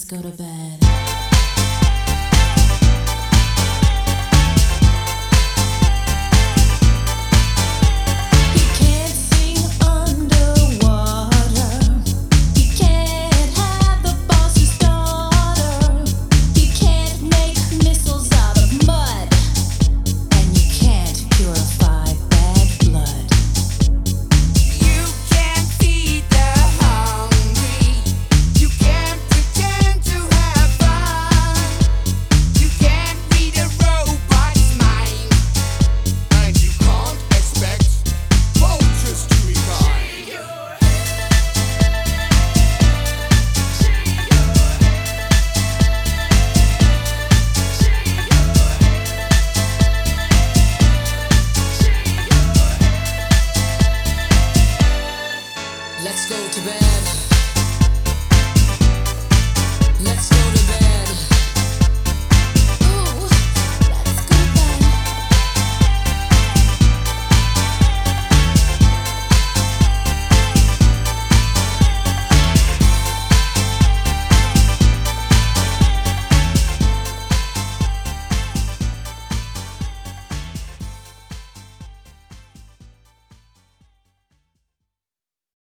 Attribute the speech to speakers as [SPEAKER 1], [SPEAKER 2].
[SPEAKER 1] go to bed. You can't sing underwater. You can't have the boss's daughter. You can't make missiles out of mud. And you can't purify bad blood.
[SPEAKER 2] You can't feed the hungry. You can't pretend to have fun. You can't read a robot's mind. And you can't expect vultures to be kind. Let's go to bed. Let's go to bed.